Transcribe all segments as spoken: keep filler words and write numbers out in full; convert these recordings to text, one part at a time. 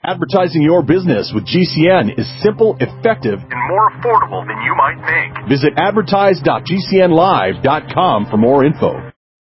Advertising your business with G C N is simple, effective, and more affordable than you might think. Visit advertise dot g c n live dot com for more info.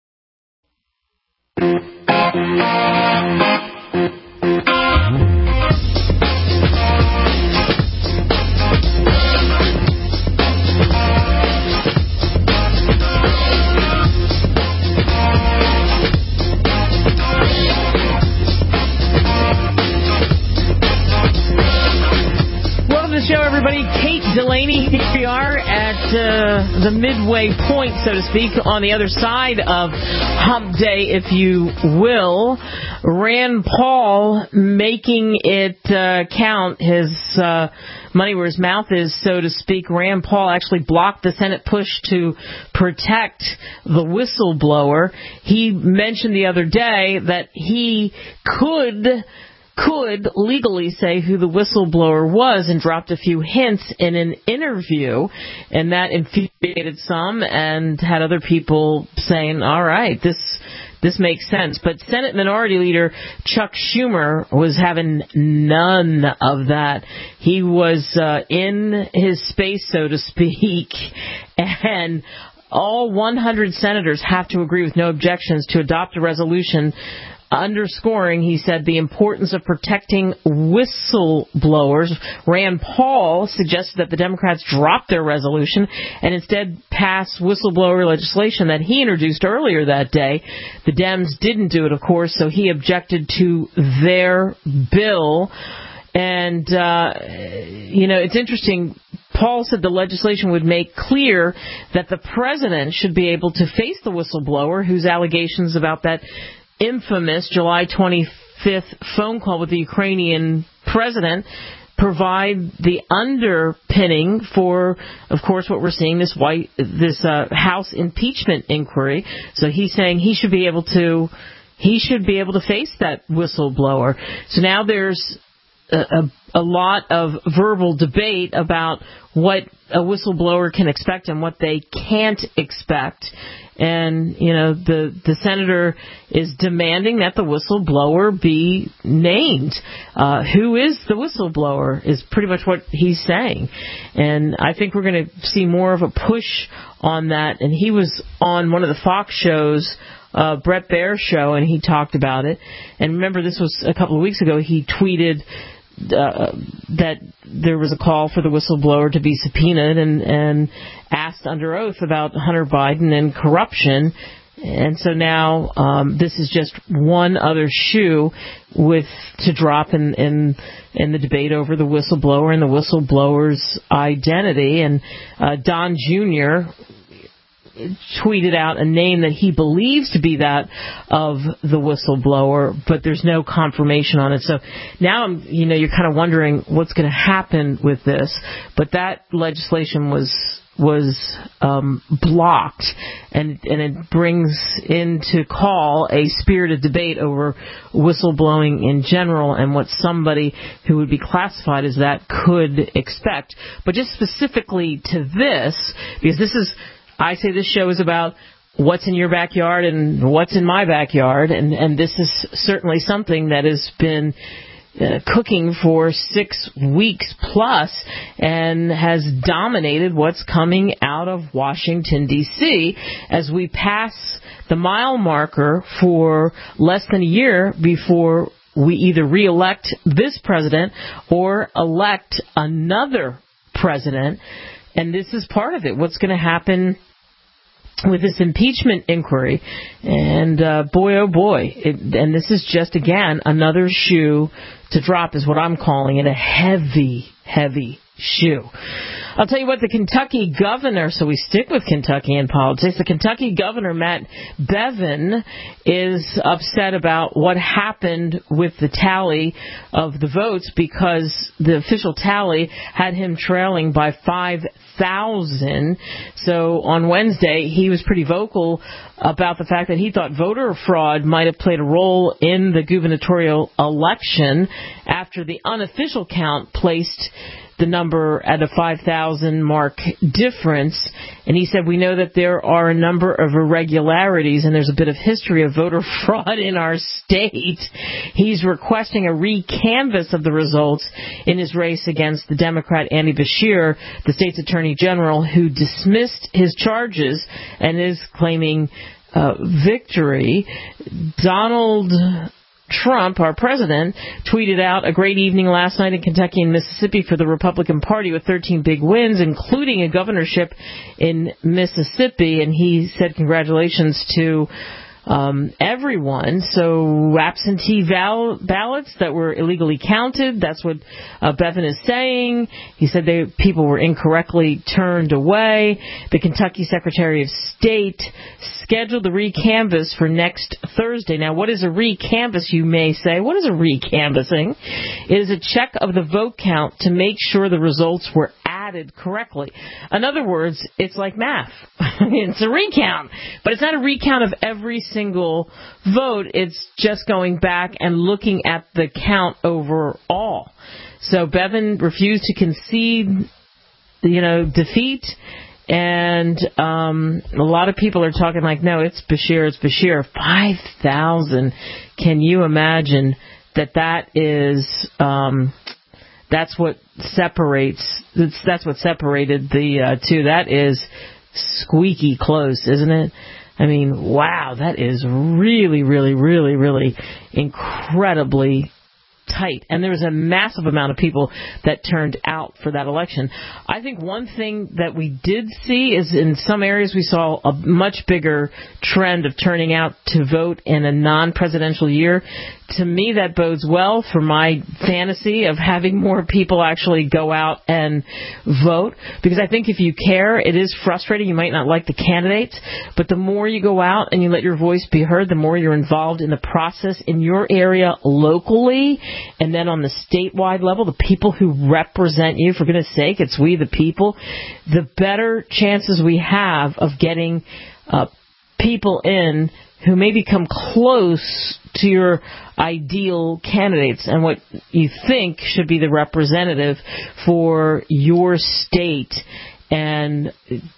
Show, everybody. Kate Delaney, here we are at uh, the midway point, so to speak, on the other side of Hump Day, if you will. Rand Paul making it uh, count, his uh, money where his mouth is, so to speak. Rand Paul actually blocked the Senate push to protect the whistleblower. He mentioned the other day that he could... could legally say who the whistleblower was and dropped a few hints in an interview, and that infuriated some and had other people saying, all right, this this makes sense. But Senate Minority Leader Chuck Schumer was having none of that. He was uh, in his space, so to speak, and all one hundred senators have to agree with no objections to adopt a resolution underscoring, he said, the importance of protecting whistleblowers. Rand Paul suggested that the Democrats drop their resolution and instead pass whistleblower legislation that he introduced earlier that day. The Dems didn't do it, of course, so he objected to their bill. And, uh, you know, it's interesting. Paul said the legislation would make clear that the president should be able to face the whistleblower whose allegations about that infamous July twenty-fifth phone call with the Ukrainian president provide the underpinning for, of course, what we're seeing, this white, this uh, House impeachment inquiry. So he's saying he should be able to, he should be able to face that whistleblower. So now there's a, a, a lot of verbal debate about what a whistleblower can expect and what they can't expect. And, you know, the, the senator is demanding that the whistleblower be named. Uh, who is the whistleblower is pretty much what he's saying. And I think we're going to see more of a push on that. And he was on one of the Fox shows, uh, Bret Baier's show, and he talked about it. And remember, this was a couple of weeks ago. He tweeted Uh, that there was a call for the whistleblower to be subpoenaed and, and asked under oath about Hunter Biden and corruption. And so now um, this is just one other shoe with to drop in, in in the debate over the whistleblower and the whistleblower's identity. And uh, Don Junior tweeted out a name that he believes to be that of the whistleblower, but there's no confirmation on it. So now, I'm, you know, you're kind of wondering what's going to happen with this. But that legislation was was um, blocked, and and it brings into call a spirited debate over whistleblowing in general and what somebody who would be classified as that could expect. But just specifically to this, because this is, I say this show is about what's in your backyard and what's in my backyard, and, and this is certainly something that has been uh, cooking for six weeks plus and has dominated what's coming out of Washington, D C as we pass the mile marker for less than a year before we either re-elect this president or elect another president. And this is part of it. What's going to happen with this impeachment inquiry? And uh, boy, oh boy, it, and this is just, again, another shoe to drop is what I'm calling it, a heavy, heavy shoe. I'll tell you what, the Kentucky governor, so we stick with Kentucky in politics, the Kentucky governor, Matt Bevin, is upset about what happened with the tally of the votes because the official tally had him trailing by five thousand. So on Wednesday, he was pretty vocal about the fact that he thought voter fraud might have played a role in the gubernatorial election after the unofficial count placed the number at a five thousand mark difference. And he said, we know that there are a number of irregularities and there's a bit of history of voter fraud in our state. He's requesting a re-canvass of the results in his race against the Democrat Andy Beshear, the state's attorney general, who dismissed his charges and is claiming uh, victory. Donald Trump, our president, tweeted out a great evening last night in Kentucky and Mississippi for the Republican Party with thirteen big wins, including a governorship in Mississippi. And he said congratulations to um, everyone. So absentee val- ballots that were illegally counted, that's what uh, Bevin is saying. He said they, people were incorrectly turned away. The Kentucky Secretary of State scheduled the re-canvass for next Thursday. Now, what is a re-canvass, you may say? What is a re-canvassing? It is a check of the vote count to make sure the results were added correctly. In other words, it's like math. It's a recount. But it's not a recount of every single vote. It's just going back and looking at the count overall. So Bevin refused to concede, you know, defeat. And um, a lot of people are talking like, no, it's Beshear, it's Beshear. five thousand. Can you imagine that that is, um, that's what separates, that's, that's what separated the uh, two. That is squeaky close, isn't it? I mean, wow, that is really, really, really, really incredibly tight. And there was a massive amount of people that turned out for that election. I think one thing that we did see is in some areas we saw a much bigger trend of turning out to vote in a non-presidential year. To me, that bodes well for my fantasy of having more people actually go out and vote. Because I think if you care, it is frustrating. You might not like the candidates, but the more you go out and you let your voice be heard, the more you're involved in the process in your area locally, and then on the statewide level, the people who represent you, for goodness sake, it's we the people, the better chances we have of getting uh, people in who may become close to your ideal candidates and what you think should be the representative for your state, and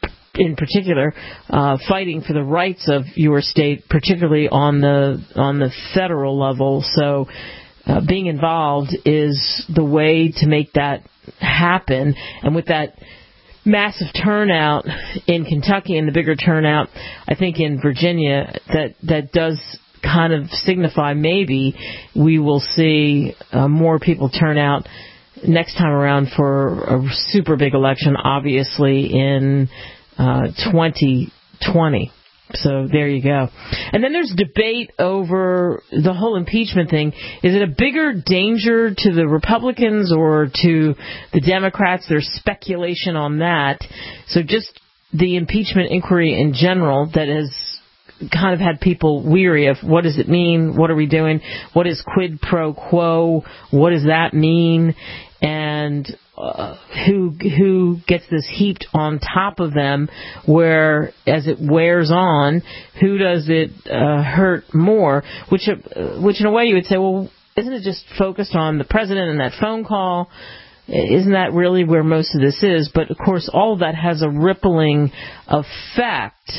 in particular, uh, fighting for the rights of your state, particularly on the on the federal level. So uh, being involved is the way to make that happen. And with that massive turnout in Kentucky and the bigger turnout, I think, in Virginia, that, that does kind of signify maybe we will see uh, more people turn out next time around for a super big election, obviously, in uh, twenty twenty. So there you go. And then there's debate over the whole impeachment thing. Is it a bigger danger to the Republicans or to the Democrats? There's speculation on that. So just the impeachment inquiry in general that has kind of had people weary of what does it mean? What are we doing? What is quid pro quo? What does that mean? And uh, who who gets this heaped on top of them, where as it wears on, who does it uh, hurt more? Which, uh, which in a way you would say, well, isn't it just focused on the president and that phone call? Isn't that really where most of this is? But, of course, all of that has a rippling effect.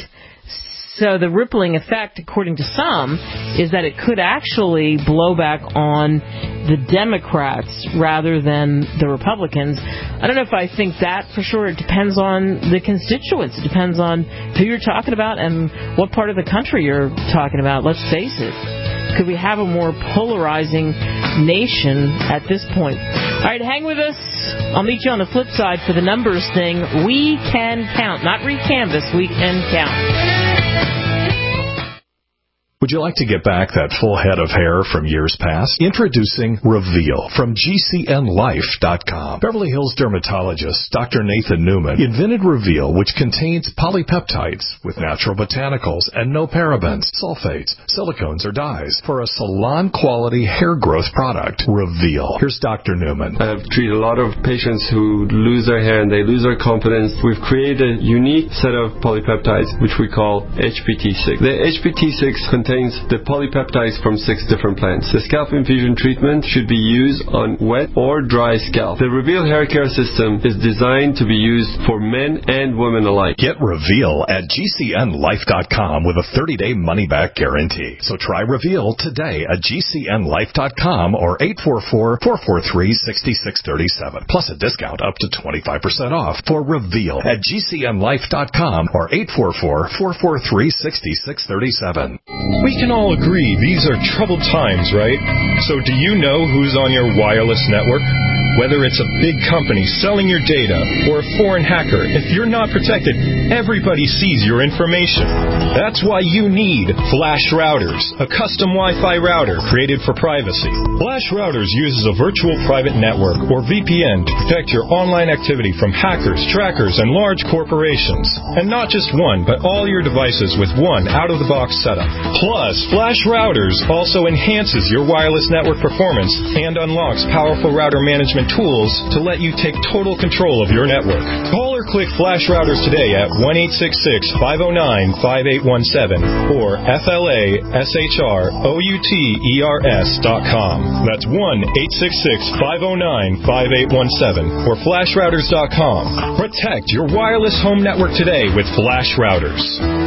So the rippling effect, according to some, is that it could actually blow back on the Democrats rather than the Republicans. I don't know if I think that for sure. It depends on the constituents. It depends on who you're talking about and what part of the country you're talking about. Let's face it. Could we have a more polarizing nation at this point? All right, hang with us. I'll meet you on the flip side for the numbers thing. We can count. Not re-canvass. We can count. Would you like to get back that full head of hair from years past? Introducing Reveal from G C N life dot com. Beverly Hills dermatologist Doctor Nathan Newman invented Reveal, which contains polypeptides with natural botanicals and no parabens, sulfates, silicones, or dyes for a salon-quality hair growth product. Reveal. Here's Doctor Newman. I've treated a lot of patients who lose their hair and they lose their confidence. We've created a unique set of polypeptides, which we call H P T six. The H P T six contains contains the polypeptides from six different plants. The scalp infusion treatment should be used on wet or dry scalp. The Reveal hair care system is designed to be used for men and women alike. Get Reveal at G C N life dot com with a thirty-day money-back guarantee. So try Reveal today at G C N life dot com or eight four four, four four three, six six three seven. Plus a discount up to twenty-five percent off for Reveal at G C N life dot com or eight four four, four four three, six six three seven. We can all agree these are troubled times, right? So do you know who's on your wireless network? Whether it's a big company selling your data or a foreign hacker, if you're not protected, everybody sees your information. That's why you need Flash Routers, a custom Wi-Fi router created for privacy. Flash Routers uses a virtual private network, or V P N, to protect your online activity from hackers, trackers, and large corporations. And not just one, but all your devices with one out-of-the-box setup. Plus, Flash Routers also enhances your wireless network performance and unlocks powerful router management tools to let you take total control of your network. Call or click Flash Routers today at one eight six six, five oh nine, five eight one seven or F L A S H R O U T E R S dot com. That's one eight six six, five oh nine, five eight one seven or flash routers dot com. Protect your wireless home network today with Flash Routers.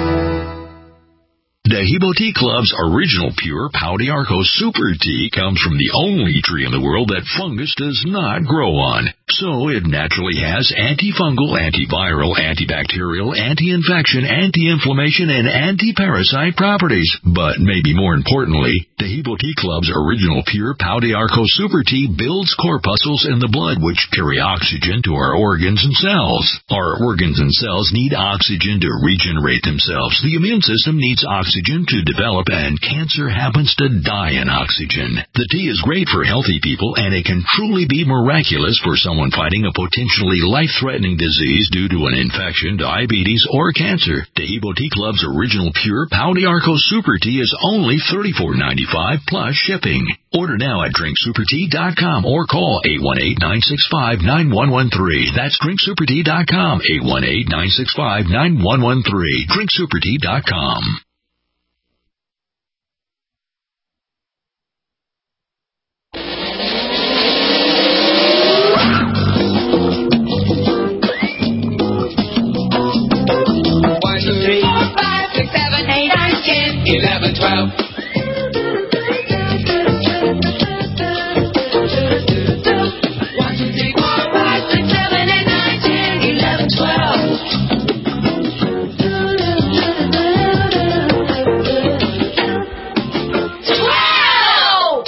Dehibo Tea Club's original pure Pau d'Arco Super Tea comes from the only tree in the world that fungus does not grow on. So it naturally has antifungal, antiviral, antibacterial, anti-infection, anti-inflammation, and anti-parasite properties. But maybe more importantly, Dehibo Tea Club's original pure Pau d'Arco Super Tea builds corpuscles in the blood which carry oxygen to our organs and cells. Our organs and cells need oxygen to regenerate themselves. The immune system needs oxygen to develop, and cancer happens to die in oxygen. The tea is great for healthy people, and it can truly be miraculous for someone fighting a potentially life-threatening disease due to an infection, diabetes, or cancer. Dehibo Tea Club's original pure Pau d'Arco Super Tea is only thirty-four ninety-five plus shipping. Order now at drink super tea dot com or call eight one eight, nine six five, nine one one three. That's drink super tea dot com, eight one eight, nine six five, nine one one three. drink super tea dot com. eleven, twelve. One, two, three, four, five, six, seven, eight, nine, ten, eleven, twelve. Twelve!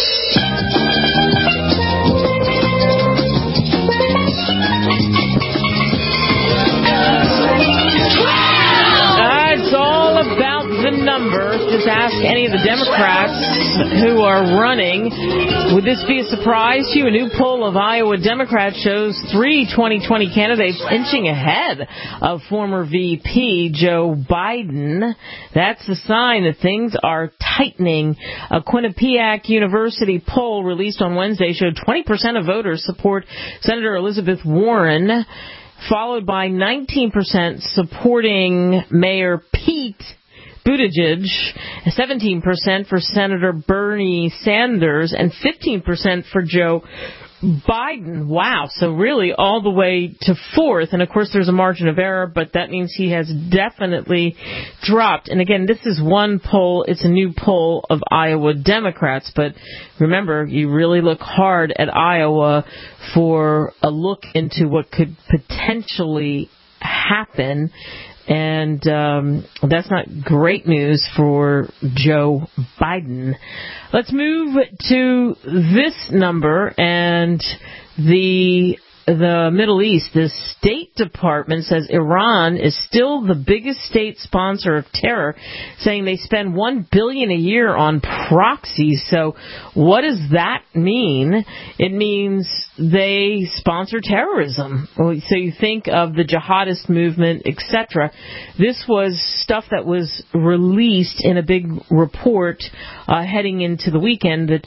It's all about the number. Just ask any of the Democrats who are running. Would this be a surprise to you? A new poll of Iowa Democrats shows three twenty twenty candidates inching ahead of former V P Joe Biden. That's a sign that things are tightening. A Quinnipiac University poll released on Wednesday showed twenty percent of voters support Senator Elizabeth Warren, followed by nineteen percent supporting Mayor Pete Buttigieg, seventeen percent for Senator Bernie Sanders, and fifteen percent for Joe Biden. Wow. So really all the way to fourth. And of course there's a margin of error, but that means he has definitely dropped. And again, this is one poll. It's a new poll of Iowa Democrats. But remember, you really look hard at Iowa for a look into what could potentially happen. And um, that's not great news for Joe Biden. Let's move to this number and the the Middle East. The State Department says Iran is still the biggest state sponsor of terror, saying they spend one billion dollars a year on proxies. So what does that mean? It means they sponsor terrorism. So you think of the jihadist movement, et cetera. This was stuff that was released in a big report uh, heading into the weekend that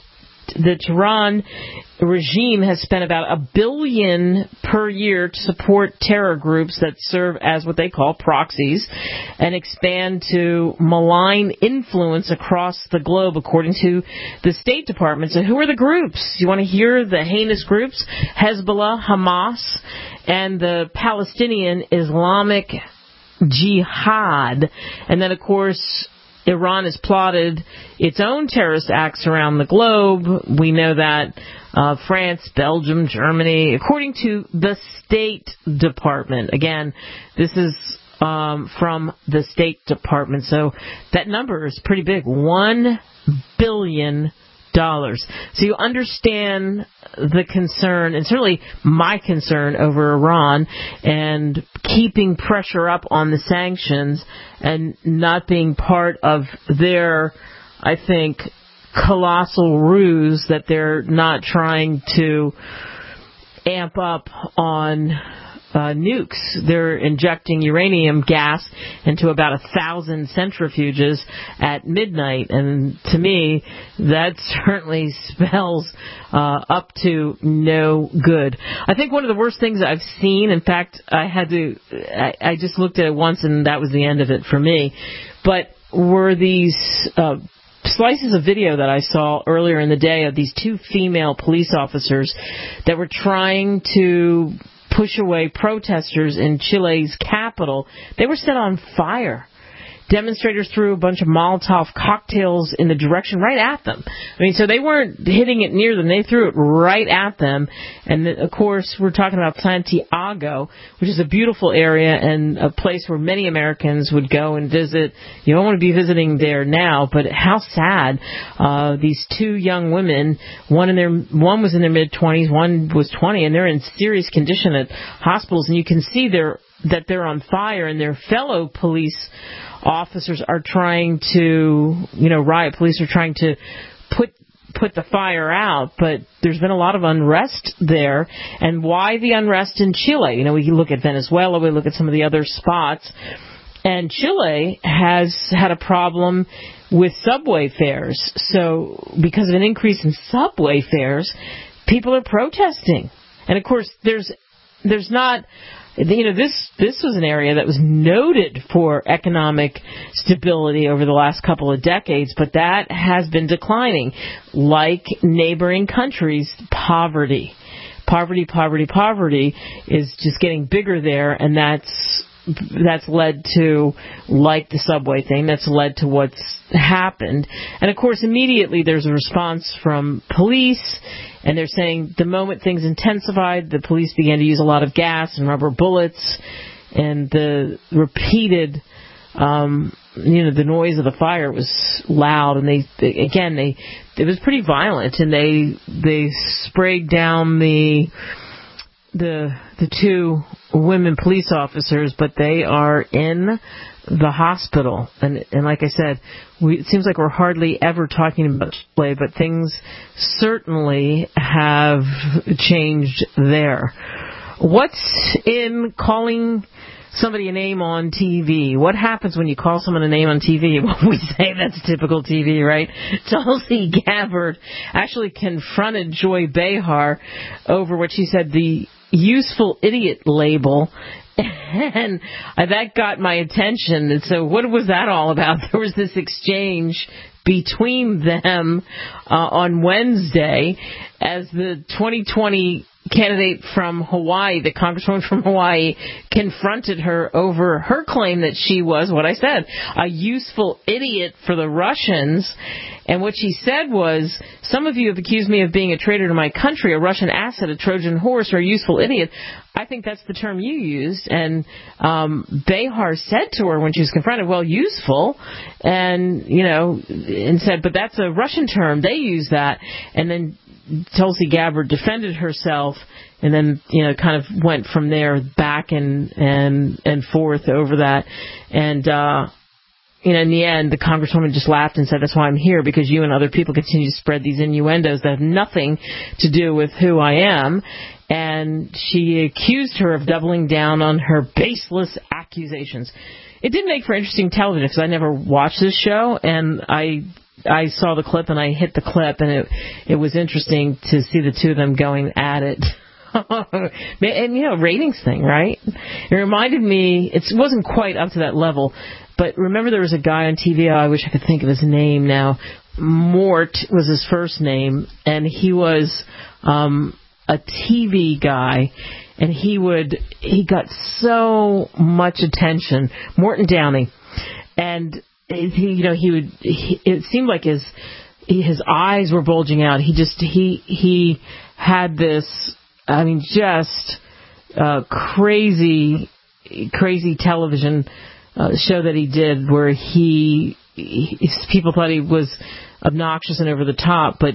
the Tehran regime has spent about a billion per year to support terror groups that serve as what they call proxies and expand to malign influence across the globe, according to the State Department. So who are the groups? You want to hear the heinous groups? Hezbollah, Hamas, and the Palestinian Islamic Jihad. And then, of course, Iran has plotted its own terrorist acts around the globe. We know that uh, France, Belgium, Germany, according to the State Department. Again, this is um, from the State Department. So that number is pretty big, one billion dollars. So you understand the concern, and certainly my concern over Iran and keeping pressure up on the sanctions and not being part of their, I think, colossal ruse that they're not trying to amp up on uh, nukes. They're injecting uranium gas into about a thousand centrifuges at midnight, and to me, that certainly spells uh, up to no good. I think one of the worst things I've seen, in fact, I had to, I, I just looked at it once and that was the end of it for me, but were these uh, slices of video that I saw earlier in the day of these two female police officers that were trying to push away protesters in Chile's capital. They were set on fire. Demonstrators threw a bunch of Molotov cocktails in the direction right at them. I mean, so they weren't hitting it near them. They threw it right at them. And, of course, we're talking about Santiago, which is a beautiful area and a place where many Americans would go and visit. You don't want to be visiting there now, but how sad. Uh, these two young women, one in their one was in their mid-twenties, one was twenty, and they're in serious condition at hospitals. And you can see they're, that they're on fire, and their fellow police officers are trying to, you know, riot police are trying to put put the fire out, but there's been a lot of unrest there. And why the unrest in Chile? You know, we look at Venezuela, we look at some of the other spots, and Chile has had a problem with subway fares. So because of an increase in subway fares, people are protesting. And of course, there's there's not, you know, this this was an area that was noted for economic stability over the last couple of decades, but that has been declining. Like neighboring countries, poverty. Poverty, poverty, poverty is just getting bigger there, and that's that's led to, like the subway thing, that's led to what's happened. And, of course, immediately there's a response from police, and they're saying the moment things intensified, the police began to use a lot of gas and rubber bullets, and the repeated, um, you know, the noise of the fire was loud, and they, they again, they it was pretty violent, and they they sprayed down the the the two women police officers, but they are in the hospital. And and like I said, we, it seems like we're hardly ever talking about Chile, but things certainly have changed there. What's in calling somebody a name on T V? What happens when you call someone a name on T V? Well, we say that's typical T V, right? Tulsi Gabbard actually confronted Joy Behar over what she said the useful idiot label, and that got my attention. And so what was that all about? There was this exchange between them uh, on Wednesday as the twenty twenty candidate from Hawaii, the congresswoman from Hawaii, confronted her over her claim that she was, what I said, a useful idiot for the Russians. And what she said was, some of you have accused me of being a traitor to my country, a Russian asset, a Trojan horse, or a useful idiot. I think that's the term you used. And um, Behar said to her when she was confronted, well, useful, and, you know, and said, but that's a Russian term. They use that. And then Tulsi Gabbard defended herself, and then, you know, kind of went from there back and and and forth over that. And, uh, you know, in the end, the congresswoman just laughed and said, that's why I'm here, because you and other people continue to spread these innuendos that have nothing to do with who I am. And she accused her of doubling down on her baseless accusations. It did make for interesting television, because I never watched this show, and I I saw the clip and I hit the clip, and it it was interesting to see the two of them going at it. And, you know, ratings thing, right? It reminded me, it wasn't quite up to that level, but remember there was a guy on T V, I wish I could think of his name now, Mort was his first name, and he was um, a T V guy, and he would, he got so much attention, Morton Downey, and he, you know, he would, he, it seemed like his, his eyes were bulging out, he just, he, he had this, I mean, just uh, crazy, crazy television uh, show that he did where he, he, people thought he was obnoxious and over the top, but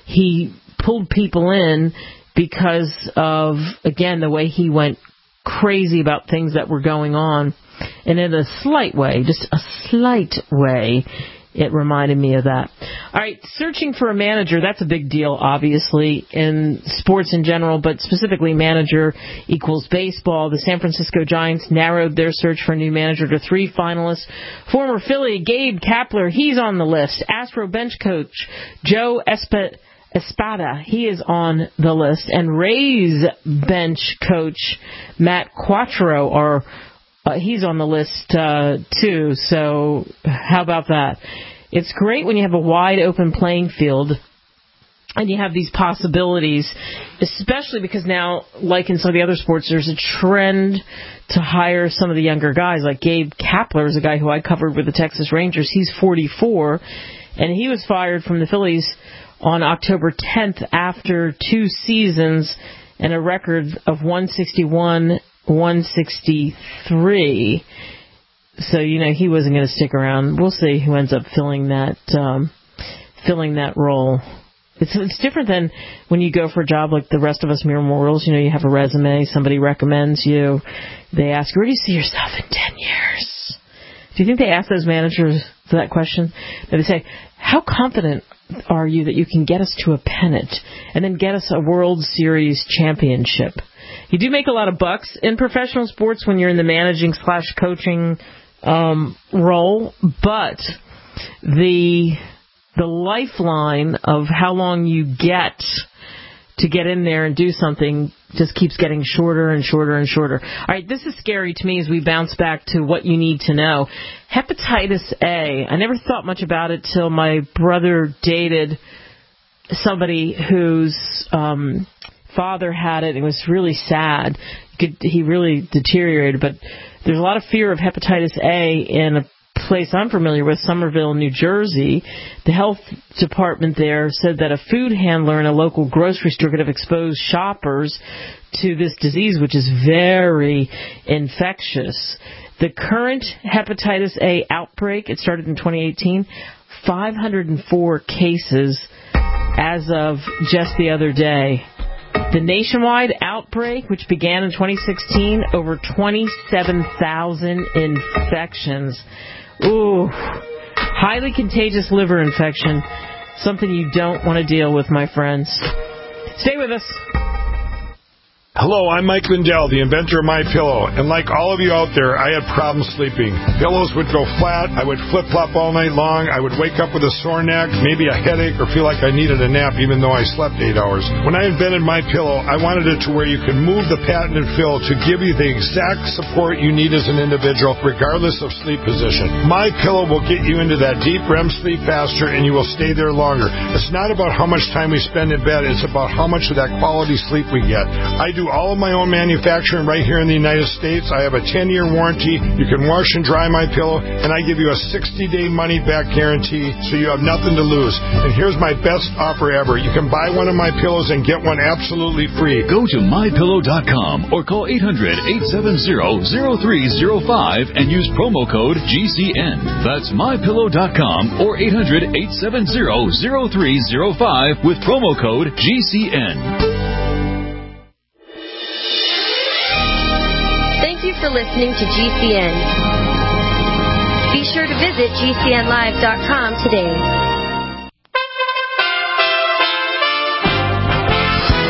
he pulled people in because of, again, the way he went crazy about things that were going on. And in a slight way, just a slight way, it reminded me of that. All right, searching for a manager, that's a big deal, obviously, in sports in general, but specifically manager equals baseball. The San Francisco Giants narrowed their search for a new manager to three finalists. Former Philly Gabe Kapler, he's on the list. Astro bench coach Joe Espa- Espada, he is on the list. And Rays bench coach Matt Quattro are Uh, he's on the list, uh, too, so how about that? It's great when you have a wide open playing field and you have these possibilities, especially because now, like in some of the other sports, there's a trend to hire some of the younger guys. Like Gabe Kapler is a guy who I covered with the Texas Rangers. He's forty-four, and he was fired from the Phillies on October tenth after two seasons and a record of one sixty-one one sixty-three. So, you know, he wasn't going to stick around. We'll see who ends up filling that um, filling that role. It's it's different than when you go for a job like the rest of us mere mortals. You know, you have a resume, somebody recommends you. They ask, where do you see yourself in ten years? Do you think they ask those managers that question? They say, how confident are you that you can get us to a pennant and then get us a World Series championship? You do make a lot of bucks in professional sports when you're in the managing slash coaching um, role, but the the lifeline of how long you get to get in there and do something just keeps getting shorter and shorter and shorter. All right, this is scary to me as we bounce back to what you need to know. Hepatitis A. I never thought much about it till my brother dated somebody whose um, father had it. It was really sad. He really deteriorated, but there's a lot of fear of hepatitis A in a place I'm familiar with, Somerville, New Jersey. The health department there said that a food handler in a local grocery store could have exposed shoppers to this disease, which is very infectious. The current hepatitis A outbreak, it started in twenty eighteen, five hundred four cases as of just the other day. The nationwide outbreak, which began in twenty sixteen, over twenty-seven thousand infections. Ooh, highly contagious liver infection, something you don't want to deal with, my friends. Stay with us. Hello, I'm Mike Lindell, the inventor of MyPillow, and like all of you out there, I had problems sleeping. Pillows would go flat, I would flip-flop all night long, I would wake up with a sore neck, maybe a headache, or feel like I needed a nap even though I slept eight hours. When I invented MyPillow, I wanted it to where you can move the patented fill to give you the exact support you need as an individual, regardless of sleep position. MyPillow will get you into that deep R E M sleep faster, and you will stay there longer. It's not about how much time we spend in bed, it's about how much of that quality sleep we get. I do all of my own manufacturing right here in the United States. I have a ten-year warranty. You can wash and dry my pillow, and I give you a sixty-day money-back guarantee, so you have nothing to lose. And here's my best offer ever. You can buy one of my pillows and get one absolutely free. Go to my pillow dot com or call eight hundred, eight seven zero, zero three zero five and use promo code G C N. That's my pillow dot com or eight hundred, eight seven zero, zero three zero five with promo code G C N. Thank you for listening to G C N. Be sure to visit G C N live dot com today. U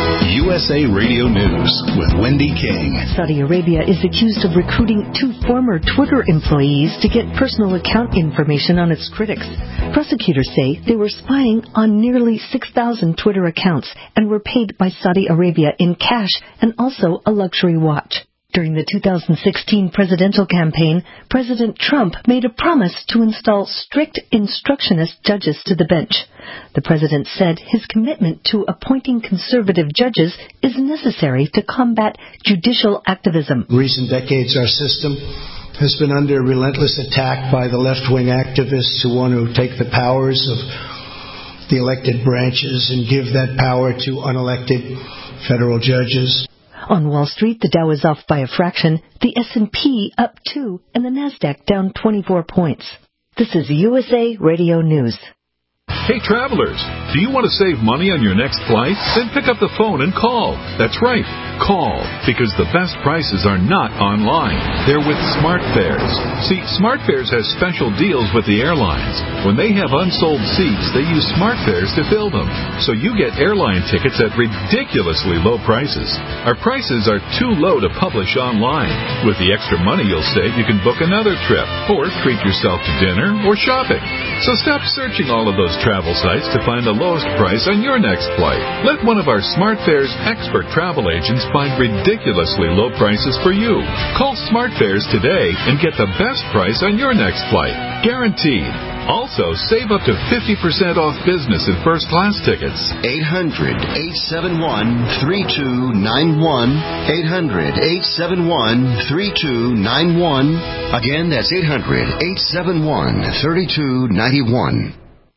U S A Radio News with Wendy King. Saudi Arabia is accused of recruiting two former Twitter employees to get personal account information on its critics. Prosecutors say they were spying on nearly six thousand Twitter accounts and were paid by Saudi Arabia in cash and also a luxury watch. During the two thousand sixteen presidential campaign, President Trump made a promise to install strict instructionist judges to the bench. The president said his commitment to appointing conservative judges is necessary to combat judicial activism. In recent decades, our system has been under relentless attack by the left-wing activists who want to take the powers of the elected branches and give that power to unelected federal judges. On Wall Street, the Dow is off by a fraction, the S and P up two, and the Nasdaq down twenty-four points. This is U S A Radio News. Hey, travelers, do you want to save money on your next flight? Then pick up the phone and call. That's right, call, because the best prices are not online. They're with SmartFares. See, SmartFares has special deals with the airlines. When they have unsold seats, they use SmartFares to fill them. So you get airline tickets at ridiculously low prices. Our prices are too low to publish online. With the extra money you'll save, you can book another trip, or treat yourself to dinner or shopping. So stop searching all of those travel sites to find the lowest price on your next flight. Let one of our SmartFares expert travel agents find ridiculously low prices for you. Call SmartFares today and get the best price on your next flight. Guaranteed. Also, save up to fifty percent off business and first class tickets. eight hundred, eight seven one, three two nine one. eight hundred, eight seven one, three two nine one. Again, that's eight hundred, eight seven one, three two nine one.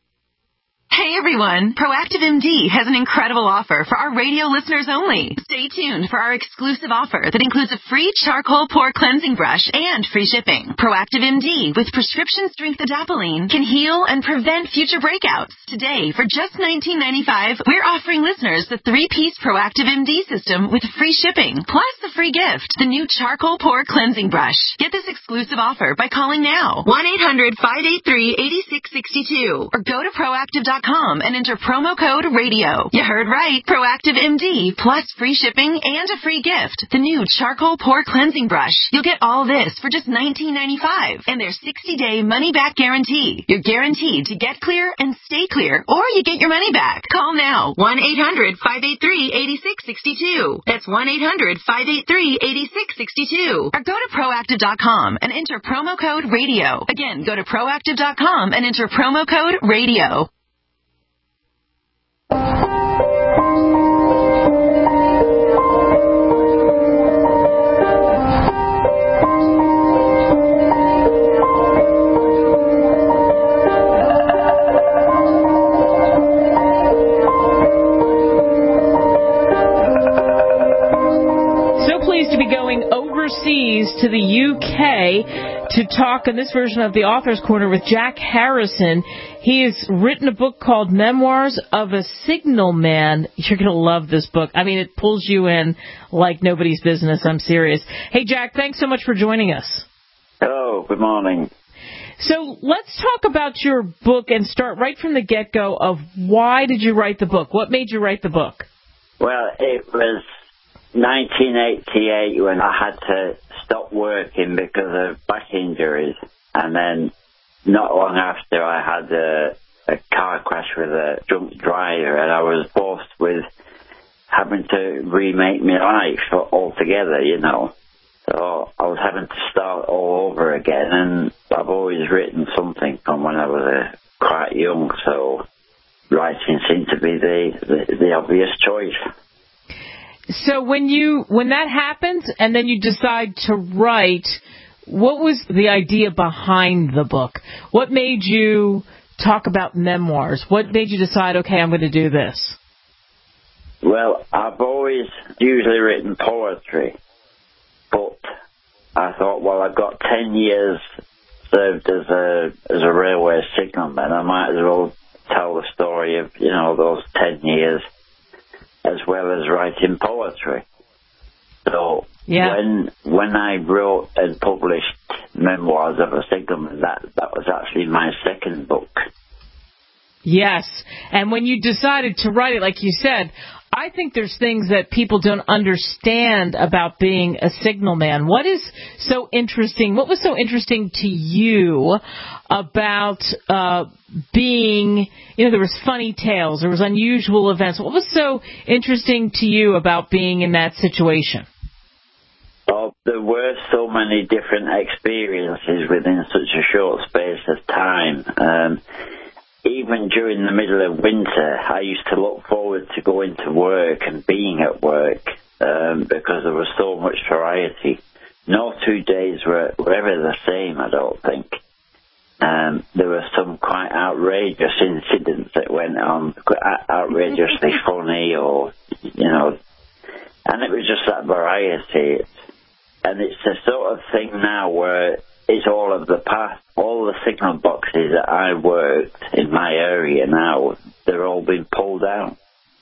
Hey everyone, Proactive M D has an incredible offer for our radio listeners only. Stay tuned for our exclusive offer that includes a free charcoal pore cleansing brush and free shipping. Proactive M D with prescription strength adapalene can heal and prevent future breakouts. Today, for just nineteen ninety-five dollars, we're offering listeners the three-piece Proactive M D system with free shipping, plus the free gift, the new charcoal pore cleansing brush. Get this exclusive offer by calling now, one eight hundred, five eight three, eight six six two, or go to proactive dot com and enter promo code radio. You heard right. Proactive M D plus free shipping and a free gift. The new charcoal pore cleansing brush. You'll get all this for just nineteen ninety-five dollars and their sixty-day money-back guarantee. You're guaranteed to get clear and stay clear, or you get your money back. Call now. one eight hundred, five eight three, eight six six two. That's one eight hundred, five eight three, eight six six two. Or go to proactive dot com and enter promo code radio. Again, go to proactive dot com and enter promo code radio. To the U K to talk in this version of the Author's Corner with Jack Harrison. He has written a book called Memoirs of a Signalman. You're going to love this book. I mean, it pulls you in like nobody's business. I'm serious. Hey, Jack, thanks so much for joining us. Hello, good morning. So let's talk about your book and start right from the get-go of why did you write the book? What made you write the book? Well, it was nineteen eighty-eight when I had to stop working because of back injuries, and then not long after I had a, a car crash with a drunk driver, and I was forced with having to remake my life altogether, you know. So I was having to start all over again, and I've always written something from when I was uh, quite young, so writing seemed to be the, the, the obvious choice. So when you when that happens and then you decide to write, what was the idea behind the book? What made you talk about memoirs? What made you decide, okay, I'm going to do this? Well, I've always usually written poetry, but I thought, well, I've got ten years served as a as a railway signalman. I might as well tell the story of, you know, those ten years. As well as writing poetry. So yeah. when when I wrote and published Memoirs of a Signalman, that, that was actually my second book. Yes, and when you decided to write it, like you said, I think there's things that people don't understand about being a signalman. What is so interesting? What was so interesting to you about uh, being, you know, there was funny tales, there was unusual events. What was so interesting to you about being in that situation? Oh, there were so many different experiences within such a short space of time. Um, even during the middle of winter, I used to look forward to going to work and being at work um, because there was so much variety. No two days were, were ever the same, I don't think. Um, there were some quite outrageous incidents that went on, outrageously funny, or, you know, and it was just that variety. And it's the sort of thing now where it's all of the past. All the signal boxes that I worked in my area now, they're all been pulled out.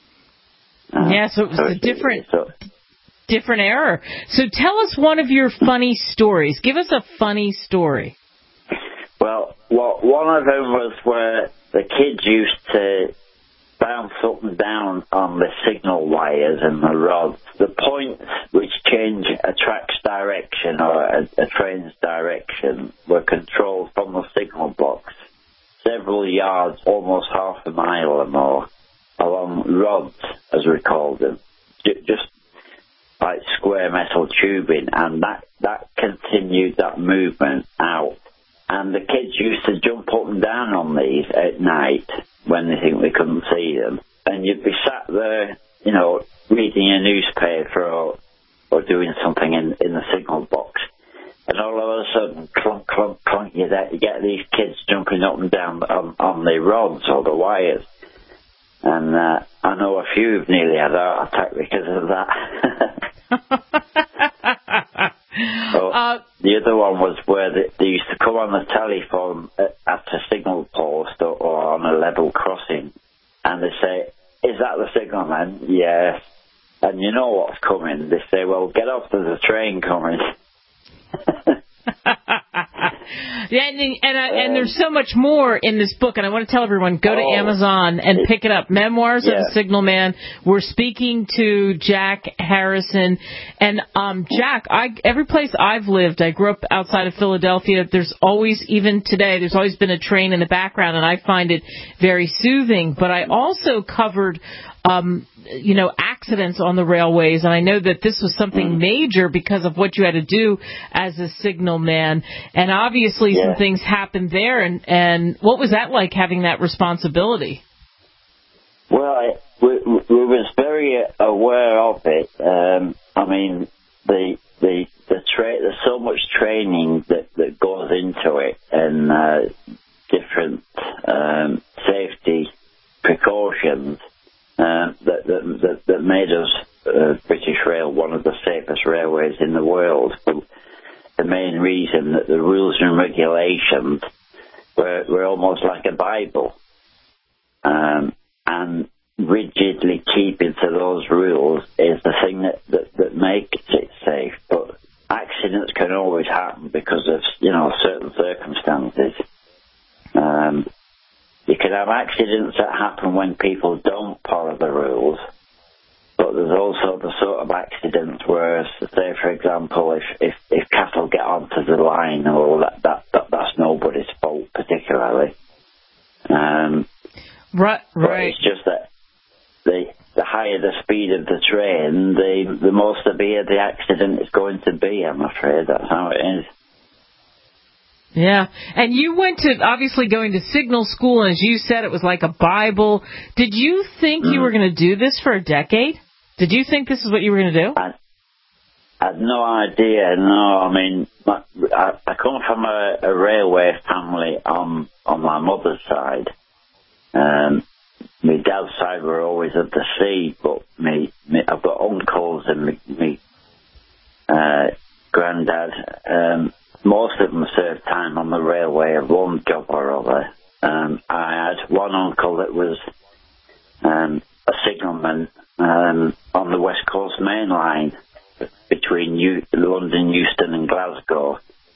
Uh, yeah, so it was so a different, so, different era. So tell us one of your funny stories. Give us a funny story. Well, what, one of them was where the kids used to bounce up and down on the signal wires and the rods. The points which change a track's direction or a, a train's direction were controlled from the signal box, several yards, almost half a mile or more, along rods, as we called them, J- just like square metal tubing, and that, that continued that movement out. And the kids used to jump up and down on these at night when they think we couldn't see them. And you'd be sat there, you know, reading a newspaper or, or doing something in, in the signal box. And all of a sudden, clunk, clunk, clunk, you get, you get these kids jumping up and down on, on the rods or the wires. And uh, I know a few have nearly had a heart attack because of that. So, uh, the other one was where they, they used to come on the telephone at, at a signal post or, or on a level crossing, and they say, "Is that the signalman?" "Yes." "And you know what's coming?" They say, "Well, get off, there's a train coming." Yeah, and and, uh, and there's so much more in this book, and I want to tell everyone, go to oh, Amazon and pick it up. Memoirs yeah. of a Signalman. We're speaking to Jack Harrison, and um, Jack, I, every place I've lived, I grew up outside of Philadelphia. There's always, even today, there's always been a train in the background, and I find it very soothing. But I also covered Um, you know, accidents on the railways, and I know that this was something major because of what you had to do as a signalman, and obviously yeah. some things happened there, and, and what was that like, having that responsibility? Well, I, we, we was very aware of it. Um, I mean, the the the tra- there's so much training that, that goes into it, and uh, different um, safety precautions. Uh, that, that, that, that made us, uh, British Rail, one of the safest railways in the world. But the main reason that the rules and regulations were, were almost like a Bible. Um, and rigidly keeping to those rules is the thing that, that, that makes it safe. But accidents can always happen because of, you know, certain circumstances. Um, You could have accidents that happen when people don't follow the rules, but there's also the sort of accidents where, say, for example, if, if, if cattle get onto the line, or that, that, that that's nobody's fault particularly. Um, right, right. It's just that the the higher the speed of the train, the the more severe the accident is going to be. I'm afraid that's how it is. Yeah, and you went to, obviously going to signal school, and as you said, it was like a Bible. Did you think mm. you were going to do this for a decade? Did you think this is what you were going to do? I, I had no idea, no. I mean, my, I, I come from a, a railway family on, on my mother's side. Um, my dad's side were always at the sea, but me, me I've got uncles and me, me uh, granddad. Um, Most of them served time on the railway of one job or other. Um, I had one uncle that was um, a signalman um, on the West Coast Main Line between U- London, Euston and Glasgow.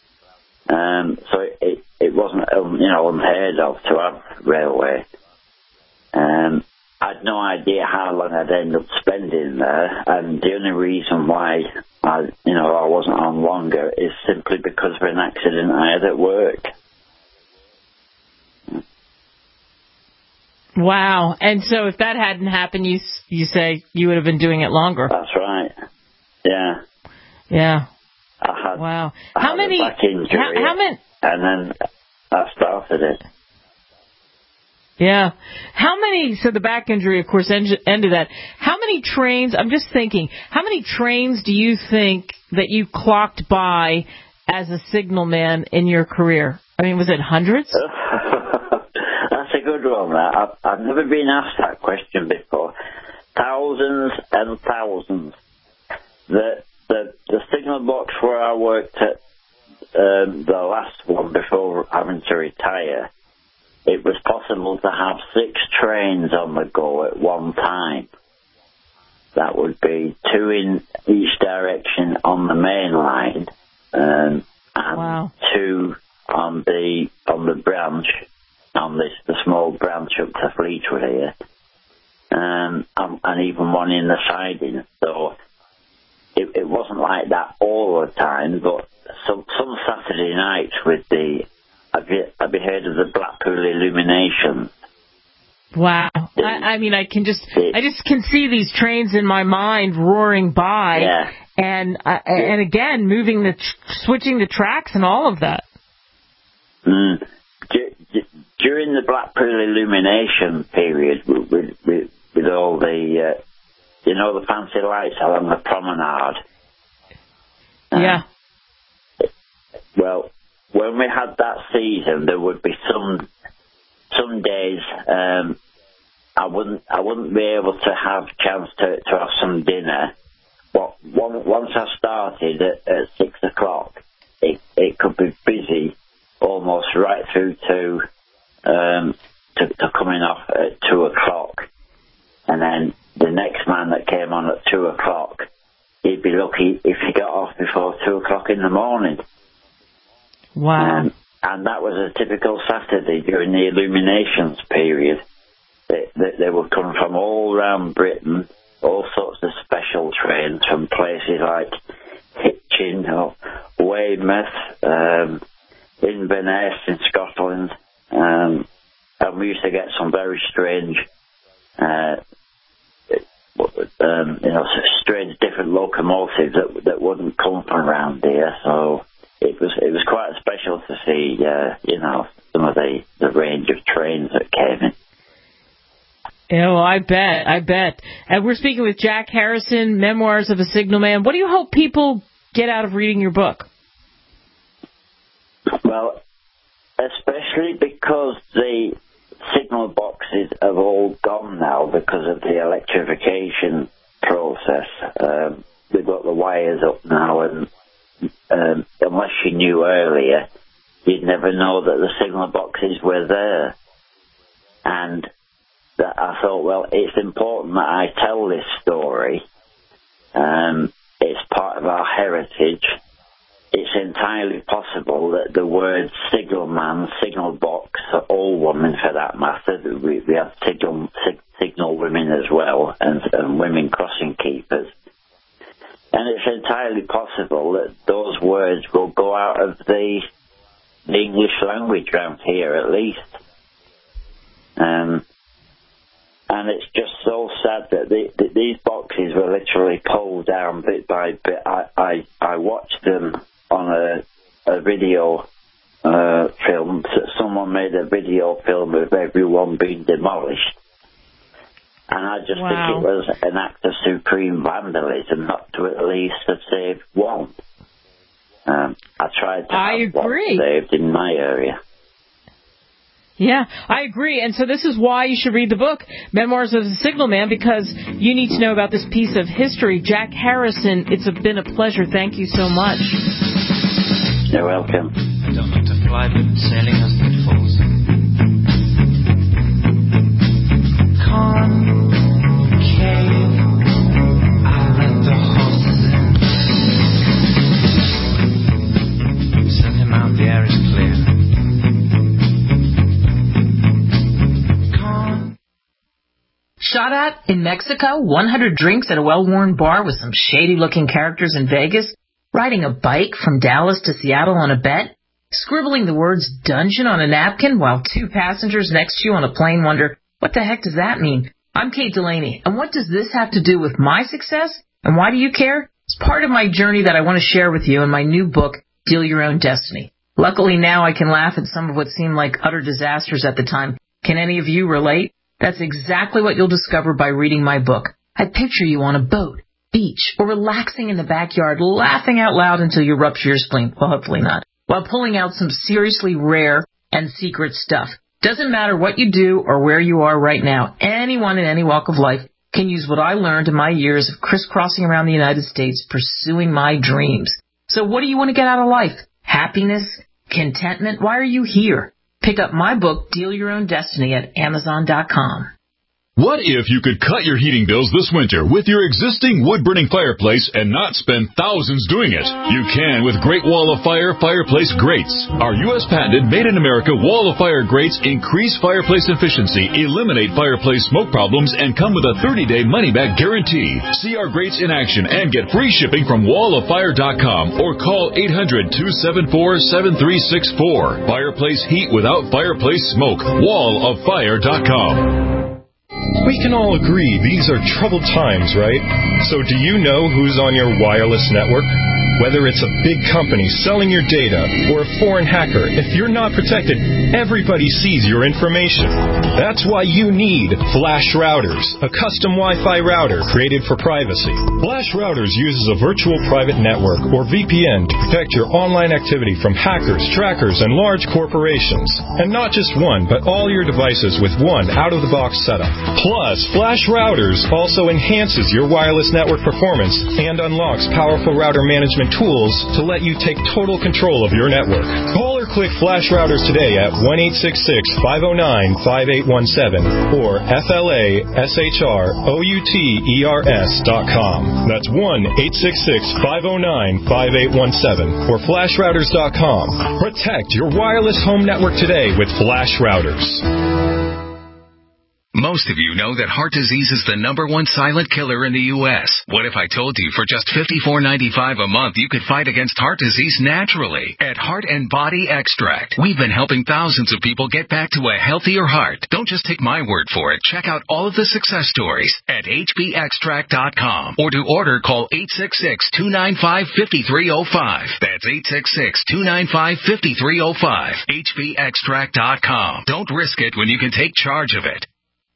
Um, so it, it wasn't, um, you know, unheard of to have railway. Um, I'd no idea how long I'd end up spending there, and the only reason why I, you know, I wasn't on longer is simply because of an accident I had at work. Wow. And so if that hadn't happened, you you say you would have been doing it longer. That's right. Yeah. Yeah. I had, wow. I how had many? a back injury, how, how many? And then I started it. Yeah. How many, so the back injury, of course, ended that. How many trains, I'm just thinking, how many trains do you think that you clocked by as a signalman in your career? I mean, was it hundreds? That's a good one, that. I've, I've never been asked that question before. Thousands and thousands. The, the, the signal box where I worked at um, the last one before having to retire, it was possible to have six trains on the go at one time. That would be two in each direction on the main line, um, and wow. two on the on the branch, on this the small branch up to Fleetwood here, um, and, and even one in the siding. So it, it wasn't like that all the time, but some some Saturday nights with the Have you, have you heard of the Blackpool Illumination? Wow. I, I mean, I can just, I just can see these trains in my mind roaring by, yeah. and uh, and again moving the, switching the tracks and all of that. Mm. D- d- during the Blackpool Illumination period, with with, with, with all the, uh, you know, the fancy lights along the promenade. Um, yeah. Well. When we had that season, there would be some some days um, I wouldn't I wouldn't be able to have chance to, to have some dinner. But one, once I started at, at six o'clock, it it could be busy almost right through to um, to, to coming off at two o'clock, and then the next man that came on at two o'clock, he'd be lucky if he got off before two o'clock in the morning. Wow. Um, and that was a typical Saturday during the Illuminations period. They, they, they would come from all around Britain, all sorts of special trains from places like Hitchin or Weymouth, um, Inverness in Scotland, um, and we used to get some very strange, uh, um, you know, strange different locomotives that that wouldn't come from around here, so It was it was quite special to see, uh, you know, some of the, the range of trains that came in. Yeah, well, I bet, I bet. And we're speaking with Jack Harrison, Memoirs of a Signalman. What do you hope people get out of reading your book? Well, especially because the signal boxes have all gone now because of the electrification process. Um, they've got the wires up now, and Um, unless you knew earlier, you'd never know that the signal boxes were there. And that I thought, well, it's important that I tell this story. Um, it's part of our heritage. It's entirely possible that the words signalman, signal box, or woman for that matter, we, we have signal, sig, signal women as well, and, and women crossing keepers. And it's entirely possible that those words will go out of the, the English language around here, at least. Um, and it's just so sad that the, the, these boxes were literally pulled down bit by bit. I, I, I watched them on a, a video uh, film. Someone made a video film of everyone being demolished. And I just wow. think it was an act of supreme vandalism not to at least have saved one. Um, I tried to I have agree. one saved in my area. Yeah, I agree. And so this is why you should read the book, Memoirs of a Signalman, because you need to know about this piece of history. Jack Harrison, it's been a pleasure. Thank you so much. You're welcome. I don't like to fly, but sailing has pitfalls. Concave, I'll let the horses in. Send him out, the air is clear. Shop that? In Mexico, one hundred drinks at a well-worn bar with some shady-looking characters in Vegas, riding a bike from Dallas to Seattle on a bet, scribbling the words dungeon on a napkin while two passengers next to you on a plane wonder, what the heck does that mean? I'm Kate Delaney, and what does this have to do with my success? And why do you care? It's part of my journey that I want to share with you in my new book, Deal Your Own Destiny. Luckily now I can laugh at some of what seemed like utter disasters at the time. Can any of you relate? That's exactly what you'll discover by reading my book. I picture you on a boat, beach, or relaxing in the backyard, laughing out loud until you rupture your spleen. Well, hopefully not. While pulling out some seriously rare and secret stuff. Doesn't matter what you do or where you are right now. Anyone in any walk of life can use what I learned in my years of crisscrossing around the United States pursuing my dreams. So what do you want to get out of life? Happiness? Contentment? Why are you here? Pick up my book, Deal Your Own Destiny, at Amazon dot com. What if you could cut your heating bills this winter with your existing wood-burning fireplace and not spend thousands doing it? You can with Great Wall of Fire Fireplace Grates. Our U S patented made-in-America Wall of Fire grates increase fireplace efficiency, eliminate fireplace smoke problems, and come with a thirty-day money-back guarantee. See our grates in action and get free shipping from wall of fire dot com or call eight hundred, two seven four, seven three six four. Fireplace heat without fireplace smoke. wall of fire dot com. We can all agree these are troubled times, right? So do you know who's on your wireless network? Whether it's a big company selling your data or a foreign hacker, if you're not protected, everybody sees your information. That's why you need Flash Routers, a custom Wi-Fi router created for privacy. Flash Routers uses a virtual private network, or V P N, to protect your online activity from hackers, trackers, and large corporations. And not just one, but all your devices with one out-of-the-box setup. Plus, Flash Routers also enhances your wireless network performance and unlocks powerful router management tools to let you take total control of your network. Call or click Flash Routers today at one eight six six, five oh nine, five eight one seven or F L A S H R O U T E R S dot com. That's one eight six six, five oh nine, five eight one seven or flash routers dot com. Protect your wireless home network today with Flash Routers. Most of you know that heart disease is the number one silent killer in the U S What if I told you for just fifty-four ninety-five a month you could fight against heart disease naturally at Heart and Body Extract? We've been helping thousands of people get back to a healthier heart. Don't just take my word for it. Check out all of the success stories at H B extract dot com or to order call eight six six, two nine five, five three zero five. That's eight six six, two nine five, five three zero five. H B extract dot com. Don't risk it when you can take charge of it.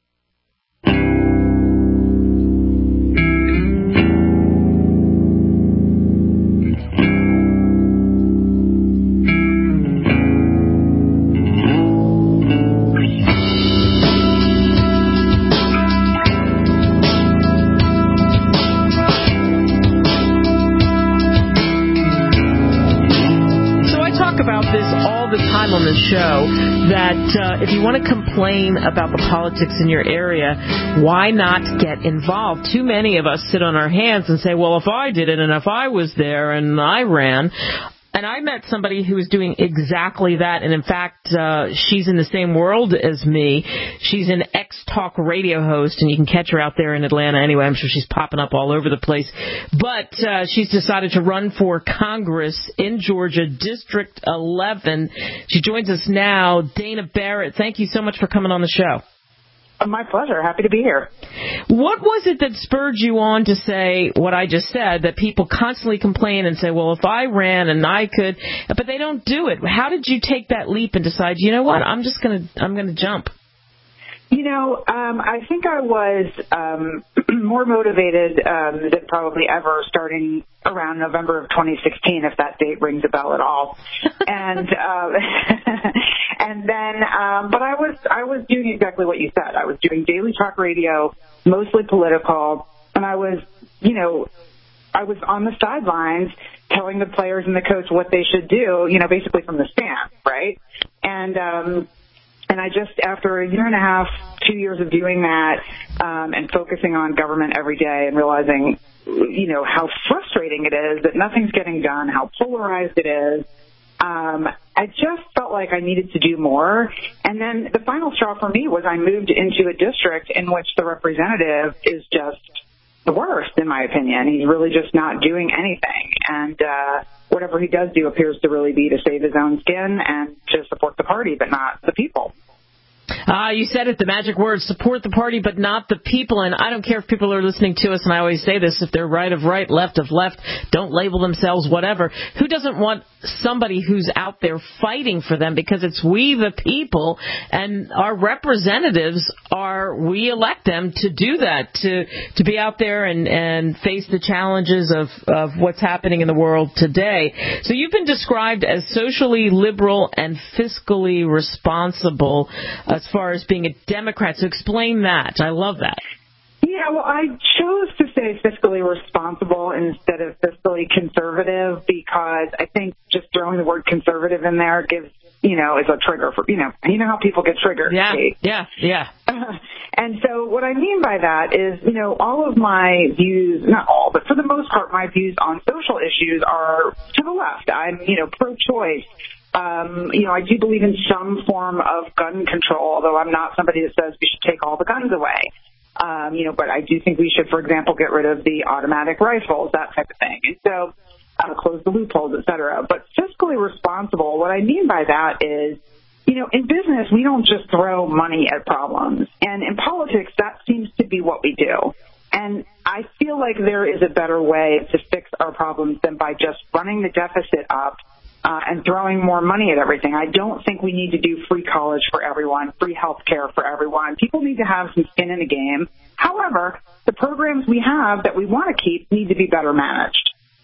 Show that uh, if you want to complain about the politics in your area, why not get involved? Too many of us sit on our hands and say, well, if I did it and if I was there and I ran. And I met somebody who was doing exactly that. And in fact, uh, she's in the same world as me. She's an ex-talk radio host, and you can catch her out there in Atlanta anyway. I'm sure she's popping up all over the place. But uh, she's decided to run for Congress in Georgia, District eleven. She joins us now. Dana Barrett, thank you so much for coming on the show. My pleasure. Happy to be here. What was it that spurred you on to say what I just said, that people constantly complain and say, well, if I ran and I could, but they don't do it? How did you take that leap and decide, you know what, I'm just going to I'm going to jump? You know, um, I think I was um, more motivated um, than probably ever starting around November of twenty sixteen, if that date rings a bell at all. and um, and then, um, but I was I was doing exactly what you said. I was doing daily talk radio, mostly political, and I was, you know, I was on the sidelines telling the players and the coach what they should do, you know, basically from the stand, right? And um, and I just, after a year and a half, two years of doing that um, and focusing on government every day and realizing, you know, how frustrating it is that nothing's getting done, how polarized it is, Um, I just felt like I needed to do more. And then the final straw for me was I moved into a district in which the representative is just the worst, in my opinion. He's really just not doing anything. And uh, whatever he does do appears to really be to save his own skin and to support the party, but not the people. Ah, uh, you said it, the magic word, support the party, but not the people. And I don't care if people are listening to us, and I always say this, if they're right of right, left of left, don't label themselves whatever. Who doesn't want somebody who's out there fighting for them? Because it's we, the people, and our representatives are, we elect them to do that, to to be out there and, and face the challenges of, of what's happening in the world today. So you've been described as socially liberal and fiscally responsible as far as being a Democrat. So explain that. I love that. Yeah, well, I chose to say fiscally responsible instead of fiscally conservative because I think just throwing the word conservative in there gives, you know, is a trigger for, you know, you know how people get triggered. Yeah, Kate. yeah, yeah. And so what I mean by that is, you know, all of my views, not all, but for the most part, my views on social issues are to the left. I'm, you know, pro-choice. Um, you know, I do believe in some form of gun control, although I'm not somebody that says we should take all the guns away. Um, you know, but I do think we should, for example, get rid of the automatic rifles, that type of thing. And so uh, close the loopholes, et cetera. But fiscally responsible, what I mean by that is, you know, in business, we don't just throw money at problems. And in politics, that seems to be what we do. And I feel like there is a better way to fix our problems than by just running the deficit up Uh, and throwing more money at everything. I don't think we need to do free college for everyone, free health care for everyone. People need to have some skin in the game. However, the programs we have that we want to keep need to be better managed.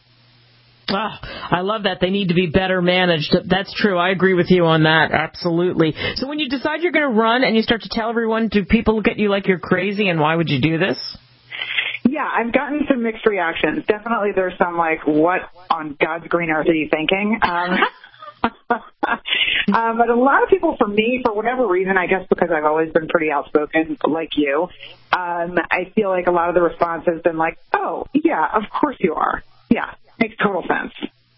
Ah, I love that. They need to be better managed. That's true. I agree with you on that. Absolutely. So when you decide you're going to run and you start to tell everyone, do people look at you like you're crazy, and why would you do this? Yeah, I've gotten some mixed reactions. Definitely there's some like, what on God's green earth are you thinking? Um, um, but a lot of people, for me, for whatever reason, I guess because I've always been pretty outspoken like you, um, I feel like a lot of the response has been like, oh, yeah, of course you are. Yeah, makes total sense.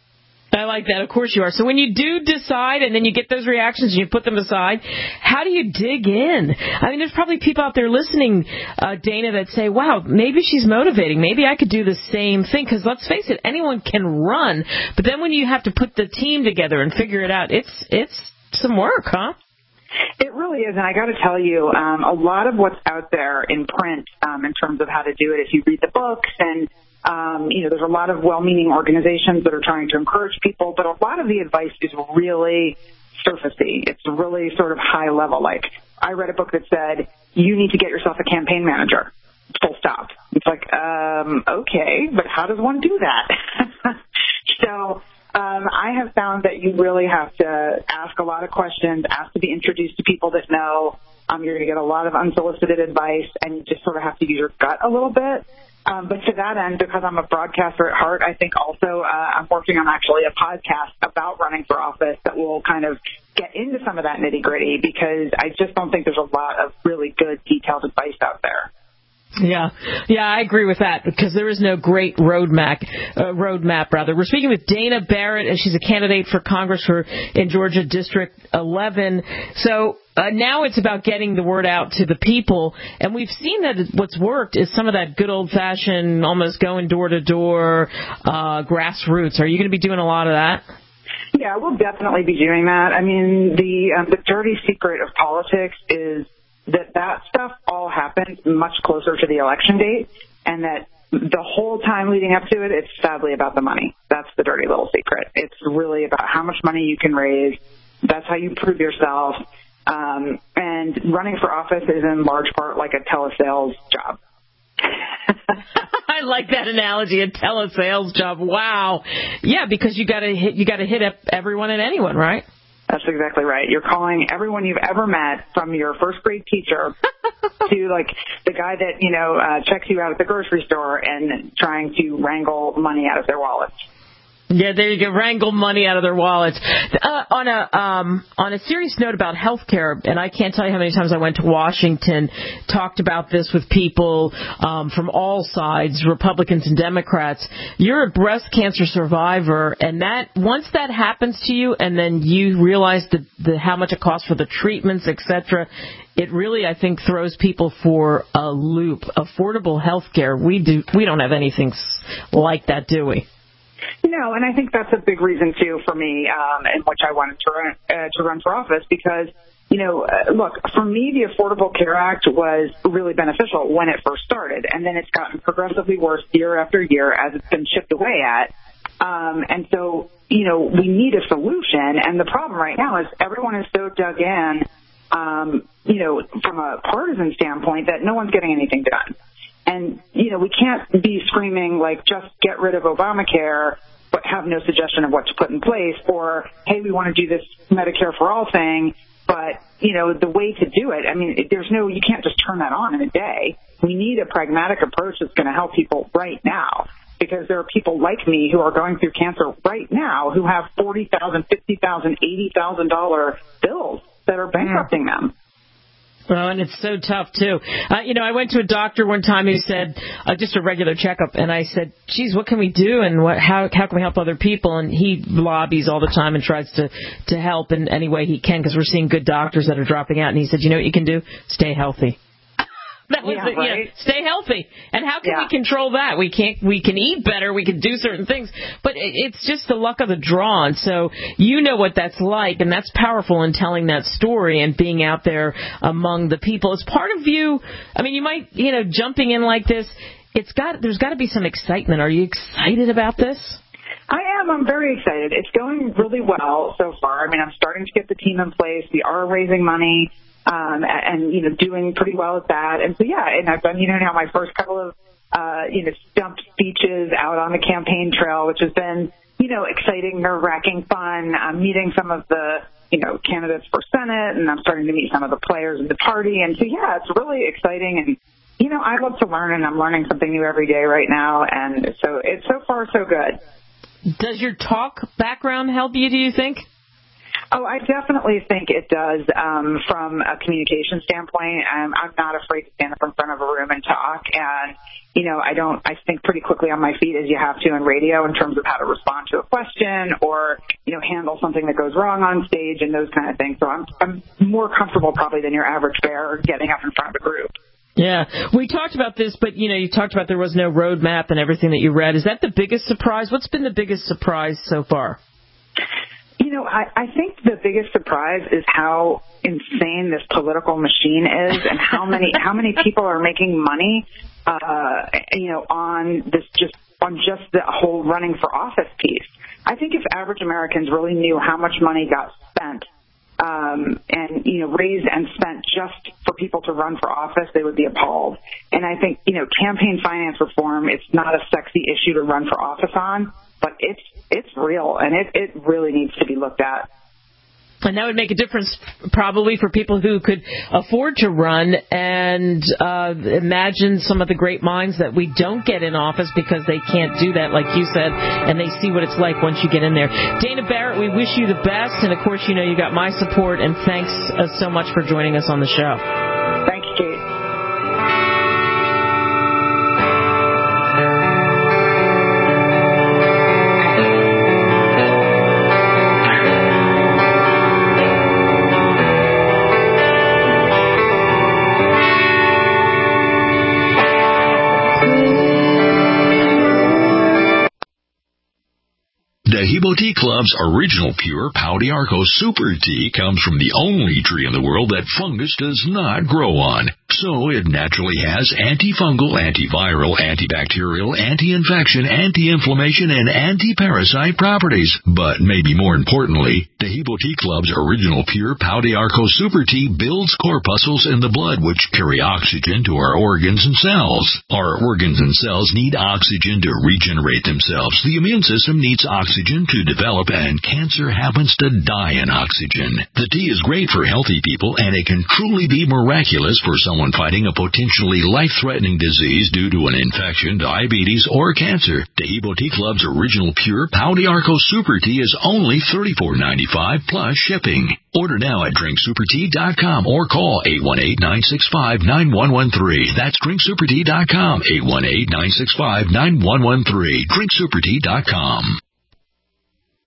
I like that. Of course you are. So when you do decide and then you get those reactions and you put them aside, how do you dig in? I mean, there's probably people out there listening, uh, Dana, that say, wow, maybe she's motivating. Maybe I could do the same thing. Because let's face it, anyone can run. But then when you have to put the team together and figure it out, it's it's some work, huh? It really is, and I got to tell you, um, a lot of what's out there in print um, in terms of how to do it, if you read the books and Um, you know, there's a lot of well-meaning organizations that are trying to encourage people, but a lot of the advice is really surfacey. It's really sort of high level. Like, I read a book that said, you need to get yourself a campaign manager, full stop. It's like, um, okay, but how does one do that? So um, I have found that you really have to ask a lot of questions, ask to be introduced to people that know. Um, you're going to get a lot of unsolicited advice, and you just sort of have to use your gut a little bit. Um, but to that end, because I'm a broadcaster at heart, I think also uh, I'm working on actually a podcast about running for office that will kind of get into some of that nitty-gritty, because I just don't think there's a lot of really good, detailed advice out there. Yeah, yeah, I agree with that, because there is no great roadmap. Uh, roadmap, rather. We're speaking with Dana Barrett, and she's a candidate for Congress for in Georgia District eleven. So uh, now it's about getting the word out to the people, and we've seen that what's worked is some of that good old-fashioned, almost going door-to-door uh, grassroots. Are you going to be doing a lot of that? Yeah, we'll definitely be doing that. I mean, the um, the dirty secret of politics is that that stuff all happens much closer to the election date, and that the whole time leading up to it, it's sadly about the money. That's the dirty little secret. It's really about how much money you can raise. That's how you prove yourself. Um, and running for office is in large part like a telesales job. I like that analogy, a telesales job. Wow. Yeah, because you got to hit you got to hit up everyone and anyone, right? That's exactly right. You're calling everyone you've ever met, from your first grade teacher to like the guy that, you know, uh, checks you out at the grocery store and trying to wrangle money out of their wallets. Yeah, there you go. Wrangle money out of their wallets. Uh, on a um, on a serious note about healthcare, and I can't tell you how many times I went to Washington, talked about this with people um, from all sides, Republicans and Democrats. You're a breast cancer survivor, and that once that happens to you, and then you realize the, the how much it costs for the treatments, et cetera, it really, I think, throws people for a loop. Affordable healthcare, we do we don't have anything like that, do we? No, and I think that's a big reason, too, for me, um, in which I wanted to run, uh, to run for office, because, you know, uh, look, for me, the Affordable Care Act was really beneficial when it first started, and then it's gotten progressively worse year after year as it's been chipped away at. Um, and so, you know, we need a solution, and the problem right now is everyone is so dug in, um, you know, from a partisan standpoint that no one's getting anything done. And, you know, we can't be screaming, like, just get rid of Obamacare, but have no suggestion of what to put in place, or, hey, we want to do this Medicare for all thing, but, you know, the way to do it, I mean, it, there's no, you can't just turn that on in a day. We need a pragmatic approach that's going to help people right now, because there are people like me who are going through cancer right now who have forty thousand dollars, fifty thousand dollars, eighty thousand dollars bills that are bankrupting them. Well, and it's so tough, too. Uh, you know, I went to a doctor one time who said, uh, just a regular checkup, and I said, geez, what can we do, and what, how, how can we help other people? And he lobbies all the time and tries to, to help in any way he can, because we're seeing good doctors that are dropping out. And he said, you know what you can do? Stay healthy. That was yeah, the, right? you know, stay healthy. And how can yeah. we control that? We can't. We can eat better. We can do certain things, but it, it's just the luck of the draw. And so you know what that's like, and that's powerful in telling that story and being out there among the people. As part of you, I mean, you might, you know, jumping in like this. It's got. There's got to be some excitement. Are you excited about this? I am. I'm very excited. It's going really well so far. I mean, I'm starting to get the team in place. We are raising money. Um, and, you know, doing pretty well at that. And so, yeah, and I've done, you know, now my first couple of, uh, you know, stump speeches out on the campaign trail, which has been, you know, exciting, nerve-wracking, fun. I'm meeting some of the, you know, candidates for Senate, and I'm starting to meet some of the players in the party. And so, yeah, it's really exciting. And, you know, I love to learn, and I'm learning something new every day right now. And so it's so far so good. Does your talk background help you, do you think? Oh, I definitely think it does um, from a communication standpoint. Um, I'm not afraid to stand up in front of a room and talk. And, you know, I don't, I think pretty quickly on my feet as you have to in radio in terms of how to respond to a question or, you know, handle something that goes wrong on stage and those kind of things. So I'm, I'm more comfortable probably than your average bear getting up in front of a group. Yeah, we talked about this, but, you know, you talked about there was no roadmap and everything that you read. Is that the biggest surprise? What's been the biggest surprise so far? You know, I, I think the biggest surprise is how insane this political machine is, and how many how many people are making money, uh, you know, on this just on just the whole running for office piece. I think if average Americans really knew how much money got spent, um, and you know, raised and spent just for people to run for office, they would be appalled. And I think, you know, campaign finance reform, it's not a sexy issue to run for office on, but it's it's real, and it, it really needs to be looked at. And that would make a difference probably for people who could afford to run, and uh, imagine some of the great minds that we don't get in office because they can't do that, like you said, and they see what it's like once you get in there. Dana Barrett, we wish you the best, and of course, you know, you got my support, and thanks uh, so much for joining us on the show. Thank you, Kate. Dahibo Tea Club's original pure Pau d'Arco Super Tea comes from the only tree in the world that fungus does not grow on. So it naturally has antifungal, antiviral, antibacterial, anti-infection, anti-inflammation, and anti-parasite properties. But maybe more importantly, Dahibo Tea Club's original pure Pau d'Arco Super Tea builds corpuscles in the blood which carry oxygen to our organs and cells. Our organs and cells need oxygen to regenerate themselves. The immune system needs oxygen to develop, and cancer happens to die in oxygen. The tea is great for healthy people, and it can truly be miraculous for someone anyone fighting a potentially life-threatening disease due to an infection, diabetes, or cancer. Taheebo Tea Club's original pure Pau d'Arco Super Tea is only thirty-four ninety-five plus shipping. Order now at drink super tea dot com or call eight one eight, nine six five, nine one one three. That's drink super tea dot com, eight one eight, nine six five, nine one one three. drink super tea dot com.